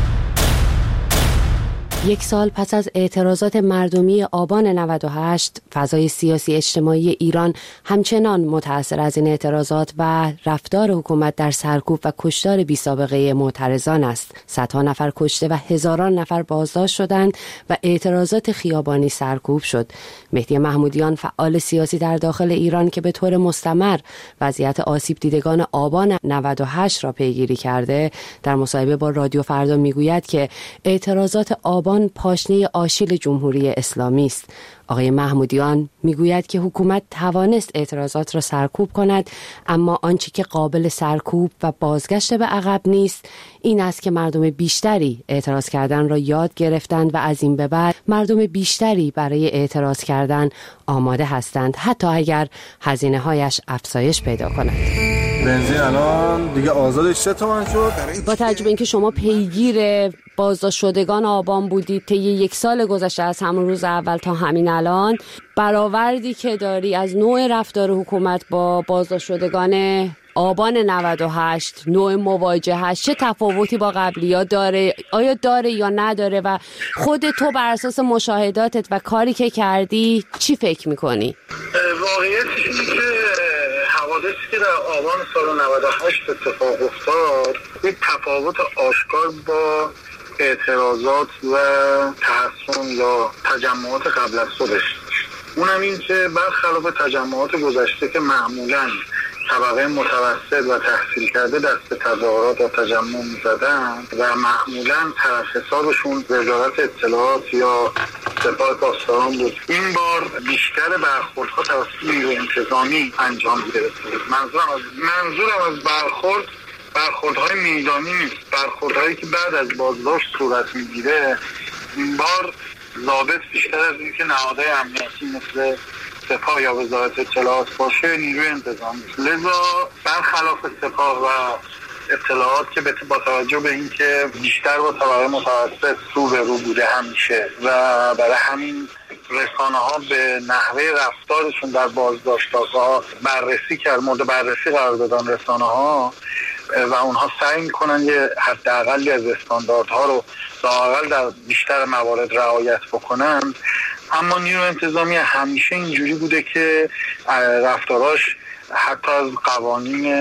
1 سال پس از اعتراضات مردمی آبان 98 فضای سیاسی اجتماعی ایران همچنان متأثر از این اعتراضات و رفتار حکومت در سرکوب و کشتار بی سابقه معترضان است. صدها نفر کشته و هزاران نفر بازداشت شدند و اعتراضات خیابانی سرکوب شد. مهدی محمودیان، فعال سیاسی در داخل ایران که به طور مستمر وضعیت آسیب دیدگان آبان 98 را پیگیری کرده، در مصاحبه با رادیو فردا میگوید که اعتراضات آبان پاشنه آشیل جمهوری اسلامی است. آقای محمودیان میگوید که حکومت توانست اعتراضات را سرکوب کند، اما آنچه که قابل سرکوب و بازگشت به عقب نیست این است که مردم بیشتری اعتراض کردن را یاد گرفتند و از این به بعد مردم بیشتری برای اعتراض کردن آماده هستند، حتی اگر هزینه هایش افزایش پیدا کند. بنزین الان دیگه آزادش 3 تومن شد. با توجه به اینکه شما پیگیر بازداشت شدگان آبان بودید طی 1 سال گذشته از همون روز اول تا همین الان، برآوردی که داری از نوع رفتار حکومت با بازداشت شدگان آبان 98، نوع مواجهش چه تفاوتی با قبلی‌ها داره؟ آیا داره یا نداره؟ و خود تو بر اساس مشاهداتت و کاری که کردی چی فکر می‌کنی؟ واقعیتش اینه که حوادثی که در آبان سال 98 اتفاق افتاد یک تفاوت آشکار با اعتراضات و تحصن یا تجمعات قبل از خودش. اونم این که برخلاف تجمعات گذشته که معمولاً طبقه متوسط و تحصیل کرده دست تظاهرات و تجمع می‌زدن و معمولاً طرف حسابشون وزارت اطلاعات یا سپاه پاسداران بود، این بار بیشتر برخوردها توسط نیروی انتظامی انجام گرفته بود. منظورم از برخوردهای میدانی نیست، برخوردهایی که بعد از بازداشت صورت میگیره. این بار ضابط بیشتر از این که نهادهای امنیتی مثل سپاه یا وزارت اطلاعات باشه نیروی انتظامی. لذا برخلاف سپاه و اطلاعات که با توجه به اینکه بیشتر با طبقه متوسط رو به رو بوده همیشه و برای همین رسانه ها به نحوه رفتارشون در بازداشت‌ها مورد بررسی قرار دادن رسانه ها و اونها سعی میکنن یه حداقلی از استانداردها رو لااقل در بیشتر موارد رعایت بکنن. اما نیروی انتظامی همیشه اینجوری بوده که رفتاراش حتی از قوانین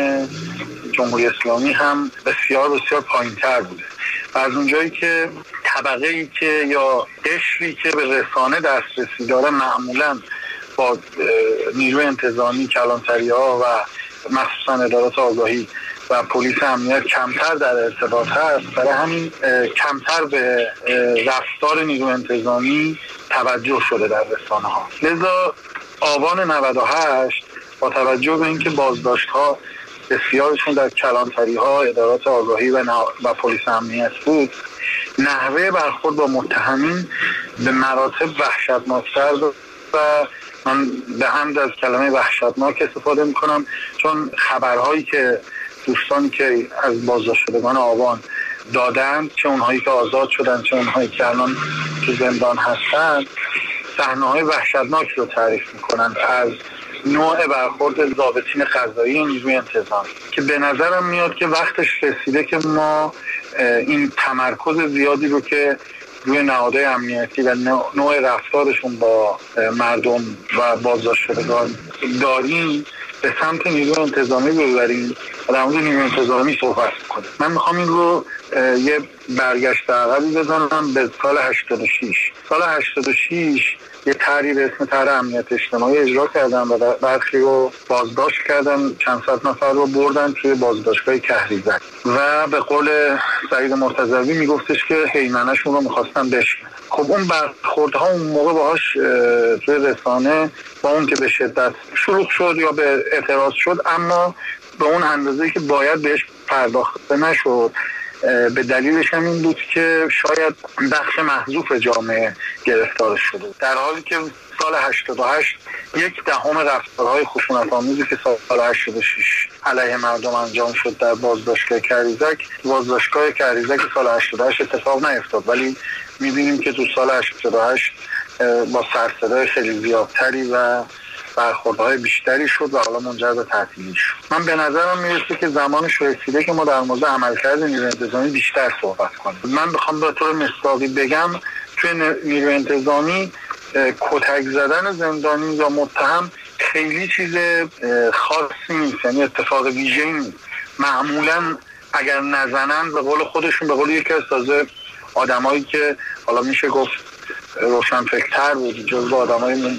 جمهوری اسلامی هم بسیار بسیار پایین‌تر بوده و از اونجایی که طبقه‌ای که یا قشری که به رسانه دسترسی داره معمولاً با نیروی انتظامی، کلانتری‌ها و مخصوصاً ادارات آگاهی و پلیس امنیت کمتر در ارتباط هست، برای همین کمتر به رفتار نیروی انتظامی توجه شده در رسانه ها. لذا آبان 98 با توجه به اینکه بازداشت ها بسیارشون در کلانتری ها، ادارات آگاهی و پلیس امنیت بود، نحوه برخورد با متهمین به مراتب وحشتناک‌تر و من به حمد از کلمه وحشتناک استفاده میکنم، چون خبرهایی که دوستانی که از بازداشت شدگان آبان دادن، چه اونهایی که آزاد شدن چه اونهایی که الان تو زندان هستن، صحنه‌های وحشتناک رو تعریف میکنن از نوع برخورد ضابطین قضایی نیروی انتظامی که به نظرم میاد که وقتش رسیده که ما این تمرکز زیادی رو که روی نهادهای امنیتی و نوع رفتارشون با مردم و بازداشت شدگان داریم به سمت نیروی انتظامی ببریم و در مورد نیروی انتظامی صحبت کنیم. من میخوام این رو یه برگشت عقبی بزنم به سال 86. سال 86 یه طرحی به اسم طرح امنیت اجتماعی اجرا کردن و برخی رو بازداشت کردن، چند صد نفر رو بردن توی بازداشتگاه کهریزک و به قول سعید مرتضوی میگفتش که هیمنه‌شون رو میخواستن بشکنن. خب اون برخوردها اون موقع باهاش توی رسانه با اون که به شدت شروع شد یا به اعتراض شد، اما به اون اندازه‌ای که باید بهش پرداخته نشد. به دلیلش هم این بود که شاید بخش محذوف جامعه گرفتار شده، در حالی که سال 88 1/10 رفتارهای خشونت‌آمیزی که سال 86 علیه مردم انجام شد در بازداشتگاه کهریزک، بازداشتگاه کهریزک سال 88 اتفاق نیفتاد، ولی می‌بینیم که تو سال 88 با سرصدای خیلی زیادتری و برخوردهای بیشتری شد و حالا منجر به تعطیلی شد. من به نظرم میرسه که زمانش رسیده که ما در مورد عملکرد نیروی انتظامی بیشتر صحبت کنیم. من بخوام به طور مثالی بگم توی نیروی انتظامی کتک زدن زندانی یا متهم خیلی چیز خاصی نیست، یعنی اتفاق ویژه‌ای نیست. معمولا اگر نزنن به قول خودشون، به قول یکی از تازه آدمایی که حالا میشه گفت روشنفکرتر بود، جزو آدمای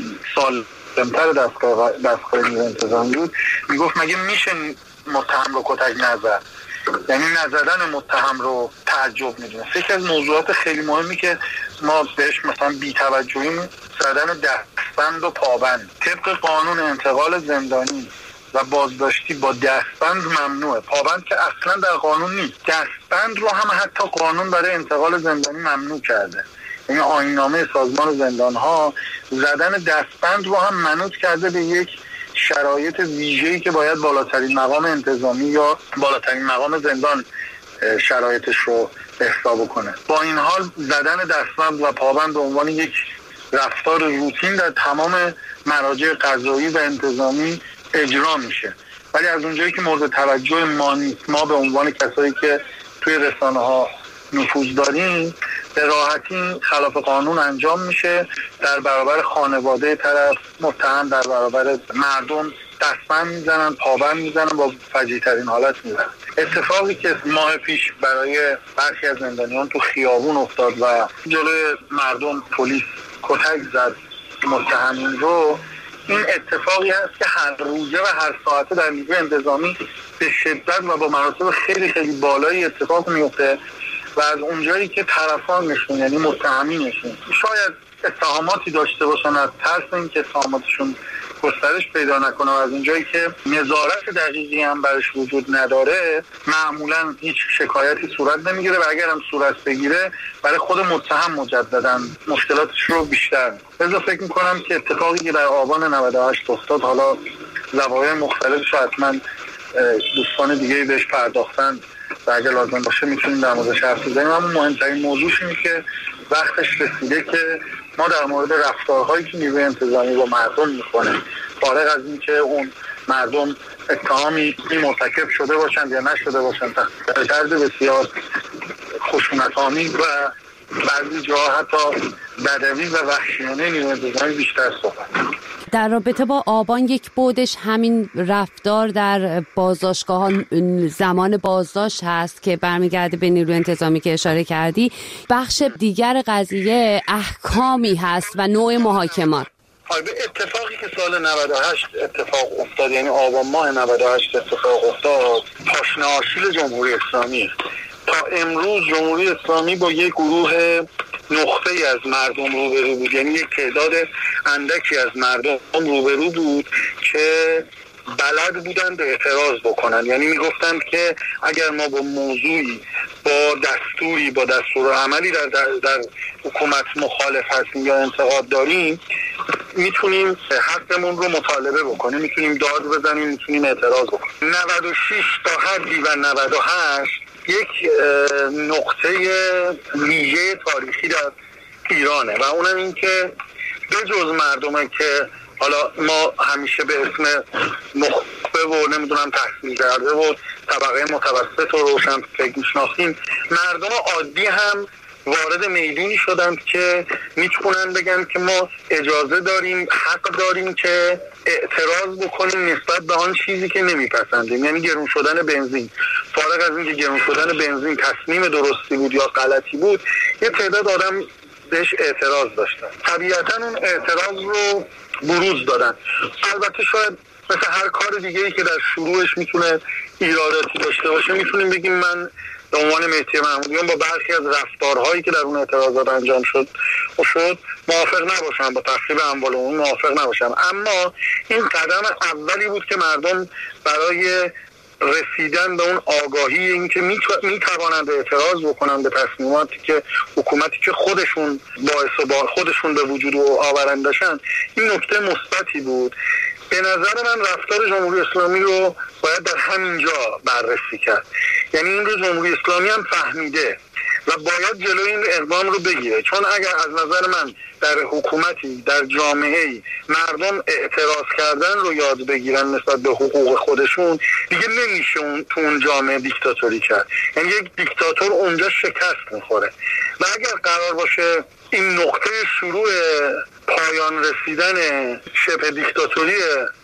سالمتر دستگاه نیروی انتظامی بود، میگفت مگه میشه متهم رو کتک نزد؟ یعنی نزدن متهم رو تعجب میدونه. یکی از موضوعات خیلی مهمی که ما بهش مثلا بی‌توجهیم زدن دستبند و پابند. طبق قانون انتقال زندانی و بازداشتی با دستبند ممنوعه، پابند که اصلا در قانون نیست. دستبند رو هم حتی قانون برای انتقال زندانی ممنوع کرده، یعنی آیین‌نامه سازمان زندان‌ها زدن دستبند رو هم منوط کرده به یک شرایط ویژه‌ای که باید بالاترین مقام انتظامی یا بالاترین مقام زندان شرایطش رو به حساب کنه. با این حال زدن دستبند و پابند به عنوان یک رفتار روتین در تمام مراجع قضایی و انتظامی اجرا میشه، ولی از اونجایی که مورد توجه ما نیست، ما به عنوان کسایی که توی رسانه‌ها نفوذ داریم به راحتی خلاف قانون انجام میشه، در برابر خانواده طرف متهم، در برابر مردم دستبند میزنن، پابند میزنن، با فجیع‌ترین حالت میزنن. اتفاقی که ماه پیش برای برخی از زندانیان تو خیابون افتاد و جلوی مردم پلیس کتک زد متهمین رو، این اتفاقی هست که هر روزه و هر ساعته در نیروی انتظامی به شدت و با مراتب خیلی خیلی بالایی اتفاق میفته و از اونجایی که طرفانشون یعنی متهمینشون شاید اتهاماتی داشته باشن، از ترس اینکه اتهاماتشون گسترش پیدا نکنه و از اونجایی که نظارت دقیقی هم برش وجود نداره، معمولا هیچ شکایتی صورت نمیگیره و اگر هم صورت بگیره برای خود متهم مجددا مشکلاتش رو بیشتر میکنه. لذا فکر میکنم که اتفاقی که در آبان 98 افتاد، حالا زوایای مختلفش حتما دوستان دیگه بهش پرداختن و اگه لازم باشه میتونیم در موردش حرف بزنیم، اما مهمترین موضوعش اینه که وقتش رسیده که ما در مورد رفتارهایی که نیروی انتظامی با مردم میکنه، فارغ از این که اون مردم اتهامی مرتکب شده باشند یا نشده باشند، در طرز بسیار خشونت‌آمیز و بعضی جاها حتی بدوی و وحشیانه نیروی انتظامی بیشتر صحبت. در رابطه با آبان یک بودش همین رفتار در بازداشتگاه زمان بازداشت هست که برمیگرده به نیروی انتظامی که اشاره کردی. بخش دیگر قضیه احکامی هست و نوع محاکمات. اتفاقی که سال 98 اتفاق افتاد، یعنی آبان ماه 98 اتفاق افتاد، پاشنه آشیل جمهوری اسلامی. تا امروز جمهوری اسلامی با یک گروه نخبه‌ای از مردم روبرو بود، یعنی یک تعداد اندکی از مردم روبرو بود که بلد بودن به اعتراض بکنن، یعنی میگفتند که اگر ما با موضوعی، با دستوری، با دستور عملی در حکومت مخالف هستیم یا انتقاد داریم، میتونیم حقمون رو مطالبه بکنیم، میتونیم داد بزنیم، میتونیم اعتراض بکنیم. 96 تا حدی و 98 یک نقطه ویژه تاریخی در ایرانه و اونم این که به جز مردمه که حالا ما همیشه به اسم نخبه و نمیدونم تحصیل کرده و طبقه متوسط و روشن فکر میشناسیم، مردم عادی هم وارد میدونی شدند که میتونن بگن که ما اجازه داریم، حق داریم که اعتراض بکنیم نسبت به آن چیزی که نمیپسندیم. یعنی گرون شدن بنزین، فارغ از اینکه گرون شدن بنزین تصمیم درستی بود یا غلطی بود، یه تعداد آدم بهش اعتراض داشتن. طبیعتا اون اعتراض رو بروز دادن. البته شاید مثل هر کار دیگه‌ای که در شروعش میتونه ایراداتی داشته باشه، میتونیم بگیم من به عنوان مهدی محمودیان با برخی از رفتارهایی که در اون اعتراضات انجام شد موافق نباشم، با تخریب اموال عمومی موافق نباشم، اما این قدم اولی بود که مردم برای رسیدن به اون آگاهی این که میتوانند اعتراض بکنند به تصمیماتی که حکومتی که خودشون باعث و خودشون به وجود آورندشن، این نکته مثبتی بود. به نظر من رفتار جمهوری اسلامی رو باید در همینجا بررسی کرد. یعنی این رو جمهوری اسلامی هم فهمیده و باید جلوی این اقدام رو بگیره، چون اگر از نظر من در حکومتی، در جامعه‌ای مردم اعتراض کردن رو یاد بگیرن نسبت به حقوق خودشون، دیگه نمیشه تو اون جامعه دیکتاتوری کرد. یعنی یک دیکتاتور اونجا شکست میخوره و اگر قرار باشه این نقطه شروع پایان رسیدن شبه دیکتاتوری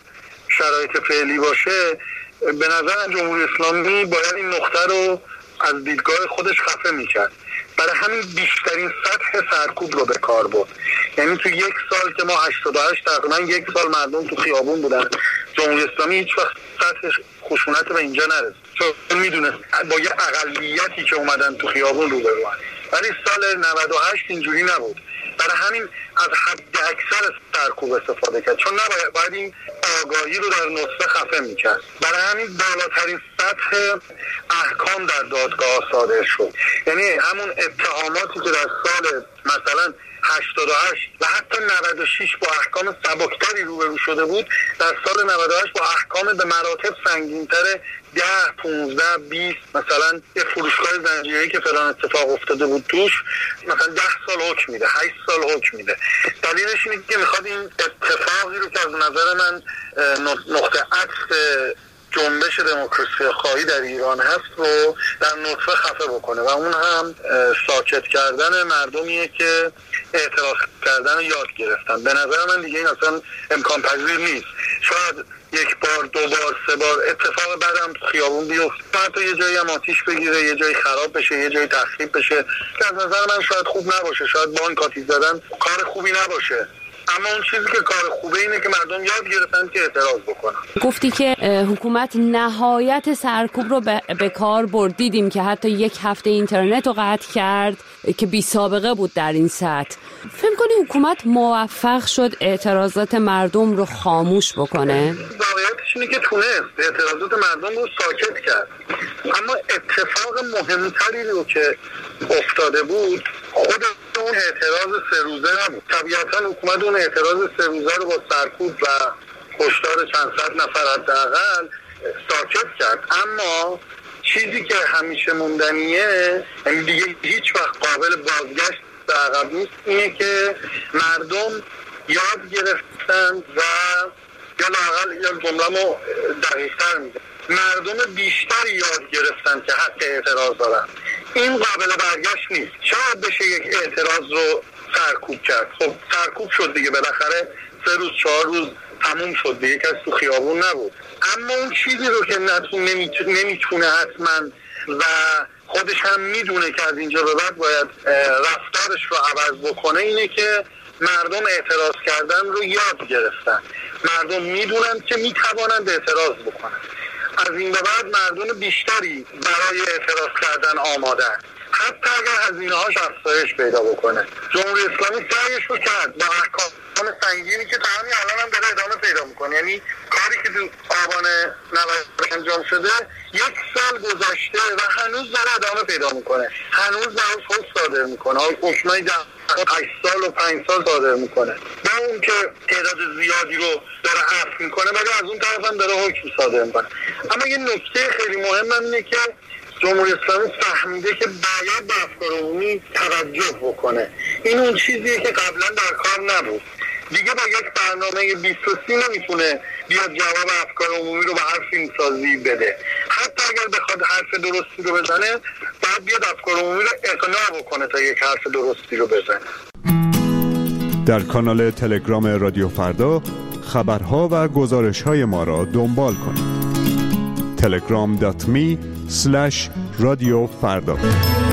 شرایط فعلی باشه، به نظر جمهوری اسلامی باید این نقطه رو از دیدگاه خودش خفه میکرد. برای همین بیشترین سطح سرکوب رو به کار برد. یعنی تو یک سال که ما 88 تقریبا یک سال مردم تو خیابون بودن، جمهوری اسلامی هیچ وقت سطح خشونت به اینجا نرسید، چون میدونه با یه اقلیتی که اومدن تو خیابون رو بروان. ولی سال 98 اینجوری نبود. برای همین از حد اکثر سرکوب استفاده کرد، چون باید این آگاهی رو در نطفه خفه میکرد. برای همین بالاترین سطح احکام در دادگاه صادر شد. یعنی همون اتهاماتی که در سال مثلا 88 و حتی 96 با احکام سبکتری روبرو شده بود، در سال 98 با احکام به مراتب سنگین‌تر 10 15 20 مثلا یه فروشگاه زنجیره‌ای که فلان اتفاق افتاده بود توش مثلا 10 سال حکم میده، 8 سال حکم میده. دلیلش اینه که میخواد این اتفاقی رو که از نظر من نقطه عطف جنبش دموکراسی خواهی در ایران هست رو در نطفه خفه بکنه و اون هم ساکت کردن مردمیه که اعتراض کردن رو یاد گرفتن. به نظر من دیگه این اصلا امکان پذیر نیست. شاید یک بار، دو بار، سه بار اتفاق بعدم خیابون بیفته، حتی یه جایی هم آتیش بگیره، یه جایی خراب بشه، یه جایی تخریب بشه که از نظر من شاید خوب نباشه، شاید بانک آتیش زدن کار خوبی نباشه، اما اون چیزی که کار خوبه اینه که مردم یاد گرفتن که اعتراض بکنن. گفتی که حکومت نهایت سرکوب رو به کار برد. دیدیم که حتی یک هفته اینترنت رو قطع کرد که بی سابقه بود در این سطح. فکر کنی حکومت موفق شد اعتراضات مردم رو خاموش بکنه؟ واقعیتش اینه که تونست اعتراضات مردم رو ساکت کرد، اما اتفاق مهمتری رو که افتاده بود خود اون اعتراض 3 روزه نبود. طبیعتا حکومت اون اعتراض 3 روزه رو با سرکوب و کشتار چند صد نفر حداقل ساکت کرد، اما چیزی که همیشه موندنیه، یعنی دیگه هیچ وقت قابل بازگشت به عقب نیست، اینه که مردم یاد گرفتن و یا لااقل یا جمله‌مو دقیق‌تر میگم، مردم بیشتری یاد گرفتن که حق اعتراض دارن. این قابل برگشت نیست. شاید بشه یک اعتراض رو سرکوب کرد، خب سرکوب شد دیگه، بالاخره 3 روز 4 روز تموم شد دیگه، کسی تو خیابون نبود. اما اون چیزی رو که نمیتونه حتما و خودش هم میدونه که از اینجا به بعد باید رفتارش رو عوض بکنه، اینه که مردم اعتراض کردن رو یاد گرفتن. مردم میدونن که میتوانند اعتراض بکنن. از این به بعد مردم بیشتری برای اعتراض کردن آمادن، حتی اگر هزینه‌هاش افزایش پیدا بکنه. جمهوری اسلامی سعیش رو کرد با احکام سنگینی که تا همین الان هم داره ادامه پیدا میکنه. یعنی کاری که تو آبان 90 انجام شده 1 سال گذشته و هنوز داره ادامه پیدا میکنه، هنوز داره حکم صادر میکنه، حکمای 8 سال و 5 سال صادر میکنه، با اون که تعداد زیادی رو داره عفو میکنه، ولی از اون طرف هم داره حکم صادر میکنه. اما یه نکته خیلی مهم اینه که جمهوری اسلامی فهمیده که باید به افکار عمومی توجه بکنه. این اون چیزیه که قبلا در کار نبود. دیگه با یک برنامه 2030 نمیتونه بیاد جواب افکار عمومی رو به هر فیلمسازی بده. حتی اگر بخواد حرف درستی رو بزنه باید بیاد افکار عمومی رو اقناع بکنه تا یک حرف درستی رو بزنه. در کانال تلگرام رادیو فردا خبرها و گزارش‌های ما را دنبال کنید. telegram.me/رادیو فردا